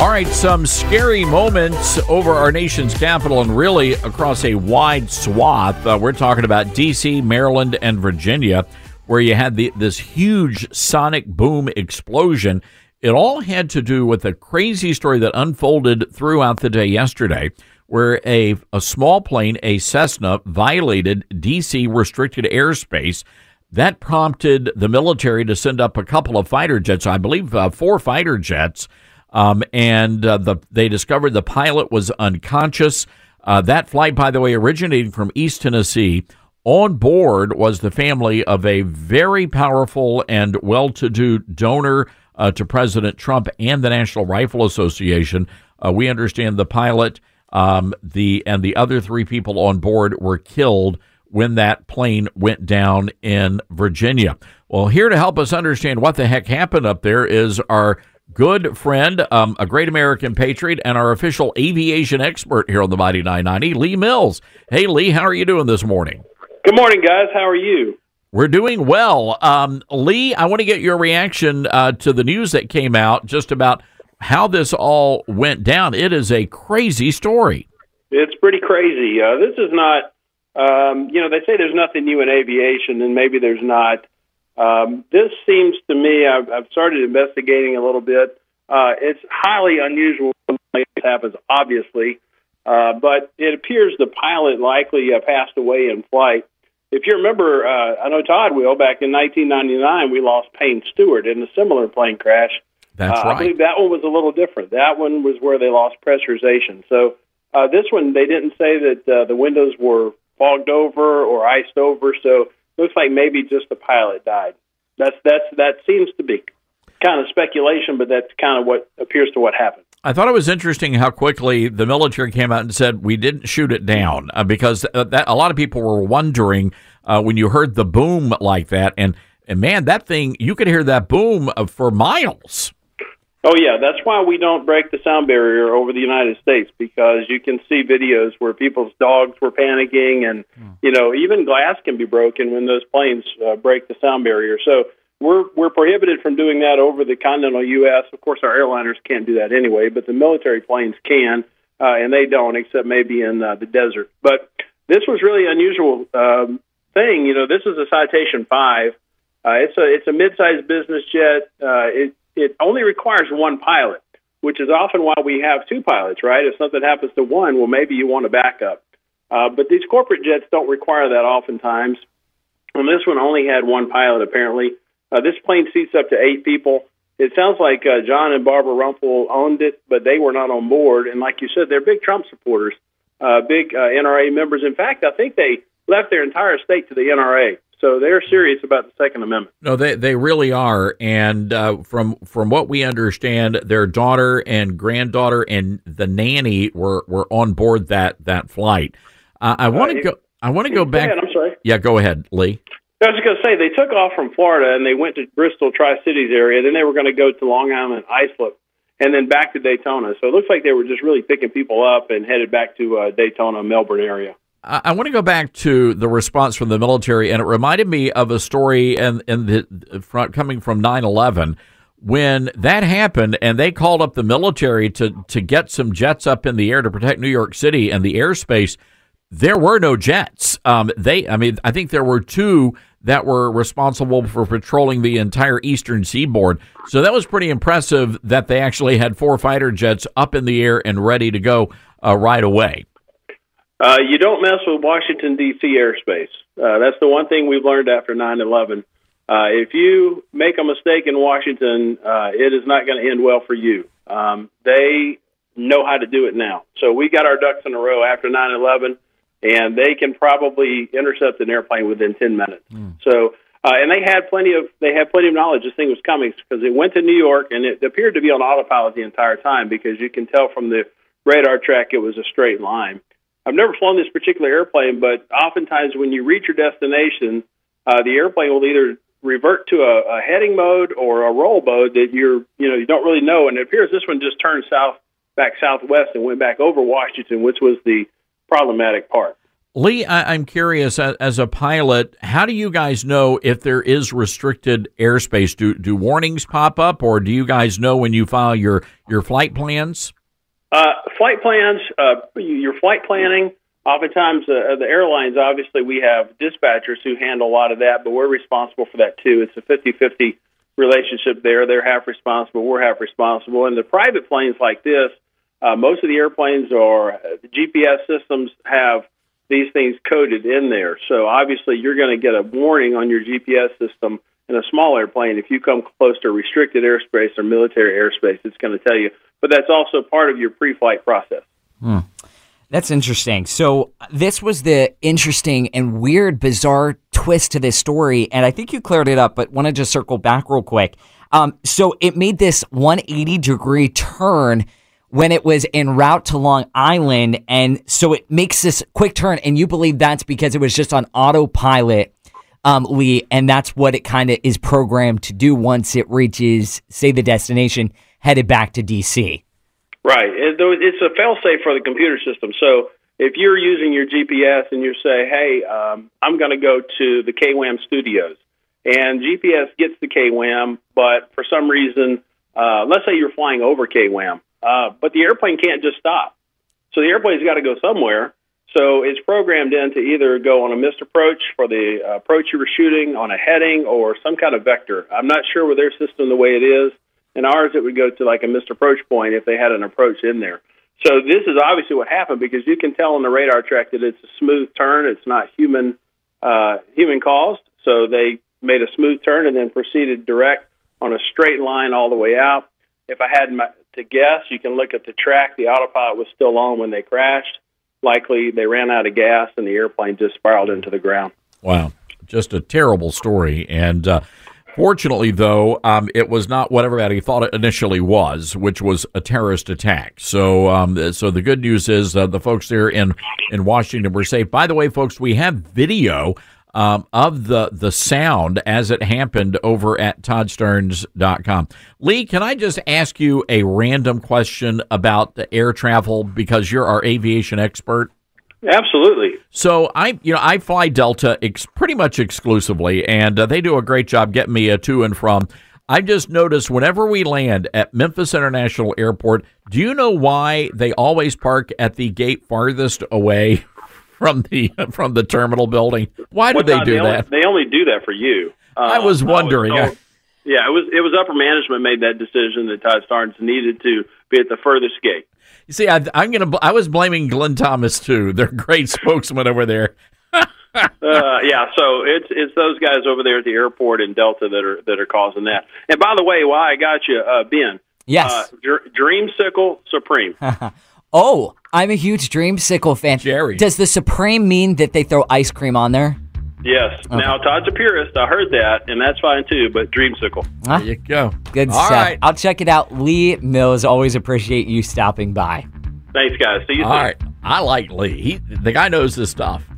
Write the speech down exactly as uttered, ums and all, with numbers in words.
right, some scary moments over our nation's capital and really across a wide swath. Uh, we're talking about D C, Maryland, and Virginia, where you had the, this huge sonic boom explosion. It all had to do with a crazy story that unfolded throughout the day yesterday, where a, a small plane, a Cessna, violated D C restricted airspace. That prompted the military to send up a couple of fighter jets, I believe uh, four fighter jets, um, and uh, the, they discovered the pilot was unconscious. Uh, that flight, by the way, originating from East Tennessee. On board was the family of a very powerful and well-to-do donor uh, to President Trump and the National Rifle Association. Uh, we understand the pilot um, the and the other three people on board were killed when that plane went down in Virginia. Well, here to help us understand what the heck happened up there is our good friend, um, a great American patriot, and our official aviation expert here on the Mighty nine ninety, Lee Mills. Hey, Lee, how are you doing this morning? Good morning, guys. How are you? We're doing well. Um, Lee, I want to get your reaction uh, to the news that came out just about how this all went down. It is a crazy story. It's pretty crazy. Uh, this is not... Um, you know, they say there's nothing new in aviation, and maybe there's not. Um, this seems to me, I've, I've started investigating a little bit. Uh, it's highly unusual when this happens, obviously, uh, but it appears the pilot likely uh, passed away in flight. If you remember, uh, I know Todd will, back in nineteen ninety-nine, we lost Payne Stewart in a similar plane crash. That's uh, right. I believe that one was a little different. That one was where they lost pressurization. So uh, this one, they didn't say that uh, the windows were fogged over or iced over, so looks like maybe just the pilot died. That's that's that seems to be kind of speculation, but that's kind of what appears to what happened. I thought it was interesting how quickly the military came out and said we didn't shoot it down uh, because uh, that a lot of people were wondering uh, when you heard the boom like that, and and man, that thing, you could hear that boom uh, for miles. Oh, yeah, that's why we don't break the sound barrier over the United States, because you can see videos where people's dogs were panicking, and, mm. you know, even glass can be broken when those planes uh, break the sound barrier. So we're we're prohibited from doing that over the continental U S. Of course, our airliners can't do that anyway, but the military planes can, uh, and they don't, except maybe in uh, the desert. But this was really unusual um, thing. You know, this is a Citation five. Uh, it's a it's a mid-sized business jet. Uh, it It only requires one pilot, which is often why we have two pilots, right? If something happens to one, well, maybe you want a backup. Uh, but these corporate jets don't require that oftentimes. And this one only had one pilot, apparently. Uh, this plane seats up to eight people. It sounds like uh, John and Barbara Rumpel owned it, but they were not on board. And like you said, they're big Trump supporters, uh, big uh, N R A members. In fact, I think they left their entire state to the N R A. So they're serious about the Second Amendment. No, they they really are. And uh, from from what we understand, their daughter and granddaughter and the nanny were, were on board that that flight. Uh, I want to uh, go. I want to go back. Go ahead, I'm sorry. Yeah, go ahead, Lee. I was just going to say they took off from Florida and they went to Bristol Tri-Cities area. Then they were going to go to Long Island, Islip, and then back to Daytona. So it looks like they were just really picking people up and headed back to uh, Daytona, Melbourne area. I want to go back to the response from the military, and it reminded me of a story in, in the front coming from nine eleven when that happened, and they called up the military to, to get some jets up in the air to protect New York City and the airspace. There were no jets. Um, they, I mean, I think there were two that were responsible for patrolling the entire eastern seaboard. So that was pretty impressive that they actually had four fighter jets up in the air and ready to go uh, right away. Uh, you don't mess with Washington, D C airspace. Uh, that's the one thing we've learned after nine eleven. Uh, if you make a mistake in Washington, uh, it is not going to end well for you. Um, they know how to do it now. So we got our ducks in a row after nine eleven, and they can probably intercept an airplane within ten minutes. Mm. So, uh, and they had plenty of they had plenty of knowledge this thing was coming, because it went to New York, and it appeared to be on autopilot the entire time, because you can tell from the radar track it was a straight line. I've never flown this particular airplane, but oftentimes when you reach your destination, uh, the airplane will either revert to a, a heading mode or a roll mode that you're, you know, you don't really know. And it appears this one just turned south, back southwest, and went back over Washington, which was the problematic part. Lee, I, I'm curious, as, as a pilot, how do you guys know if there is restricted airspace? Do do warnings pop up, or do you guys know when you file your, your flight plans? Uh, flight plans, uh, your flight planning, oftentimes uh, the airlines, obviously we have dispatchers who handle a lot of that, but we're responsible for that too. It's a fifty-fifty relationship there. They're half responsible, we're half responsible. And the private planes like this, uh, most of the airplanes are, uh, the G P S systems have these things coded in there. So obviously you're going to get a warning on your G P S system in a small airplane. If you come close to restricted airspace or military airspace, it's going to tell you. But that's also part of your pre-flight process. Hmm. That's interesting. So this was the interesting and weird, bizarre twist to this story, and I think you cleared it up, but want to just circle back real quick. Um, so it made this one hundred eighty degree turn when it was en route to Long Island, and so it makes this quick turn, and you believe that's because it was just on autopilot, um, Lee, and that's what it kind of is programmed to do once it reaches, say, the destination, headed back to D C. Right. It's a fail-safe for the computer system. So if you're using your G P S and you say, hey, um, I'm going to go to the K WAM studios, and G P S gets the K WAM, but for some reason, uh, let's say you're flying over K WAM, uh, but the airplane can't just stop. So the airplane's got to go somewhere. So it's programmed in to either go on a missed approach for the uh, approach you were shooting, on a heading, or some kind of vector. I'm not sure with their system the way it is. In ours, it would go to like a missed approach point if they had an approach in there. So this is obviously what happened, because you can tell on the radar track that it's a smooth turn. It's not human uh, human caused. So they made a smooth turn and then proceeded direct on a straight line all the way out. If I had my, to guess, you can look at the track. The autopilot was still on when they crashed. Likely they ran out of gas and the airplane just spiraled into the ground. Wow. Just a terrible story. And uh, fortunately, though, um, it was not what everybody thought it initially was, which was a terrorist attack. So um, so the good news is uh, the folks there in, in Washington were safe. By the way, folks, we have video um, of the, the sound as it happened over at Todd Stearns dot com. Lee, can I just ask you a random question about the air travel, because you're our aviation expert? Absolutely. So I, you know, I fly Delta ex- pretty much exclusively, and uh, they do a great job getting me uh, to and from. I just noticed whenever we land at Memphis International Airport, do you know why they always park at the gate farthest away from the from the terminal building? Why do well, they Todd, do they that? Only, they only do that for you. Uh, I was wondering. I was told, yeah, it was it was upper management made that decision that Todd Stearns needed to be at the furthest gate. You see, I, I'm gonna. I was blaming Glenn Thomas too. They're great spokesman over there. uh, yeah, so it's it's those guys over there at the airport in Delta that are that are causing that. And by the way, while I got you, uh, Ben. Yes. Uh, Dr- Dreamsicle Supreme. Oh, I'm a huge Dreamsicle fan. Jerry. Does the Supreme mean that they throw ice cream on there? Yes. Okay. Now, Todd's a purist. I heard that, and that's fine too, but Dreamsicle. Huh? There you go. Good All stuff. right. I'll check it out. Lee Mills, always appreciate you stopping by. Thanks, guys. See you All soon. right. I like Lee. He, the guy knows this stuff.